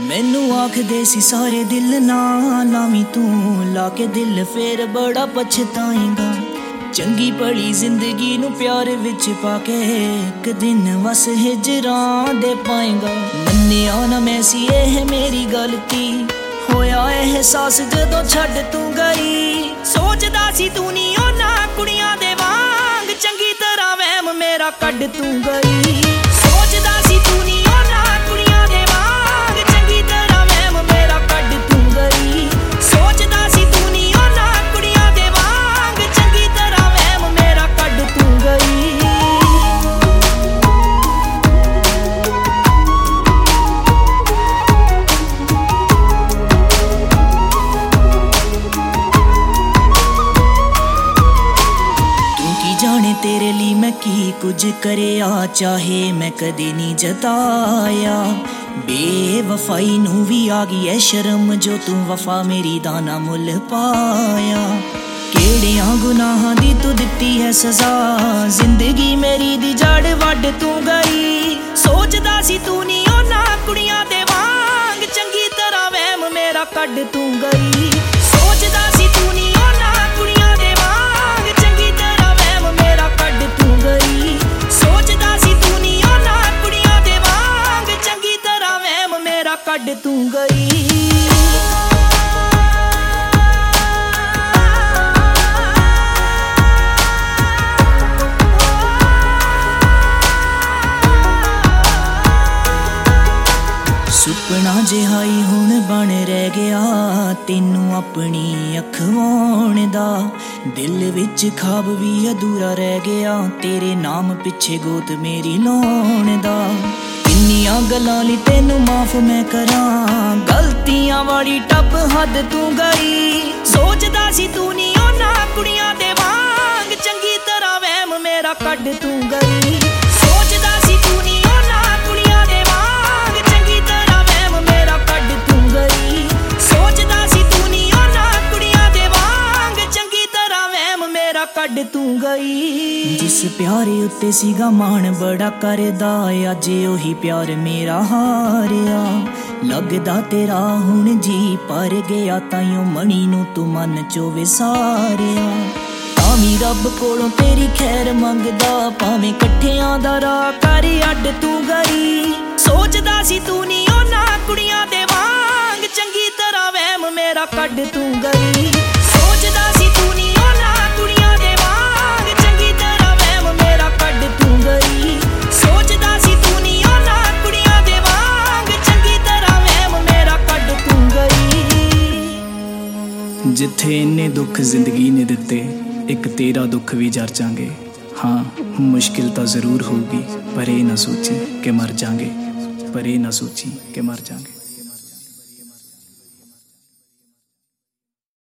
मैनू आखदे सी सारे दिल ना लावी तू लाके दिल फिर बड़ा पछताएगा। चंगी भली जिंदगी नू प्यार विच पाके एक दिन बस हिजरां दे पाएगा। मन्निया ना मैं सी एह मेरी गलती होया एहसास जदों छड्ड तू गई। सोचदा सी तू नी ओना कुड़ियां दे वांग चंगी तरह वहम मेरा कड्ड तू गई। सोचदा सी तू नी ओना कुड़ियां दे वांग चंगी तरह वहम मेरा कड्ड तू गई। सोचदा सी तू नी ओना कुड़ियां दे वांग चंगी तरह वहम मेरा कड्ड तू गई। जाने तेरे लिए मैं की कुछ करिया चाहे मैं कदे नहीं जताया। बेवफाई नू भी आ गई है शर्म जो तू वफा मेरी दाना मुल पाया। केड़ियां गुनाहां दी तू दित्ती है सजा जिंदगी मेरी दी जड़ वड्ड तू गई। सोचदा सी तू नी ओना कुड़ियां दे वांग चंगी तरह वहम मेरा कड्ड तू गई। सोचदा सी तू नी ओना कुड़ियां दे वांग चंगी तरह वहम मेरा कड्ड तू गई। सोचदा सी तू नी ओना कुड़ियां दे वांग चंगी तरह वहम मेरा कड्ड तू गई। सुपना जिहाई हुण बन रह गया तेनू अपनी अखवाउण दा। दिल विच खाब भी अधूरा रह गया तेरे नाम पिछे गोत मेरी लाउण दा। किन्नियां गल्लां लई तेनू माफ मैं करां गलतियां वाली टप हद तू गई। सोचदा सी तू नी ओना कुड़ियां दे वांग चंगी तरह वहम मेरा कड्ड तू गई। सोचदा सी तू नी ओना कुड़ियां दे वांग चंगी तरह वहम मेरा कड्ड तू गई। सोचदा सी तू नी ओना कुड़ियां दे वांग चंगी तरह वहम मेरा कड्ड तू गई। जिस प्यारे उत्ते सीगा मान बड़ा करदा अज ओही प्यार मेरा हारिया। लगदा तेरा हुण जी पर गया ताइयों मणी नू तू मन चो विसारिया। तावी रब कोलों तेरी खैर मंगदा भावें कट्ठियां दा राह कर अड्ड तू गई। सोचदा सी तू नी ओना कुड़ियां दे वांग चंगी तरह वहम मेरा कड्ड तू गई। सोचदा सी तू नी ओना कुड़ियां दे वांग चंगी तरह वहम मेरा कड्ड तू गई। सोचदा सी तू नी ओना कुड़ियां दे वांग चंगी तरह वहम मेरा कड्ड तू गई। जिथे इन्ने दुख जिंदगी ने दिते एक तेरा दुख भी जर जांगे। हाँ मुश्किल तो जरूर होगी पर ये ना सोची कि मर जाएंगे, पर ये ना सोची कि मर जाएंगे।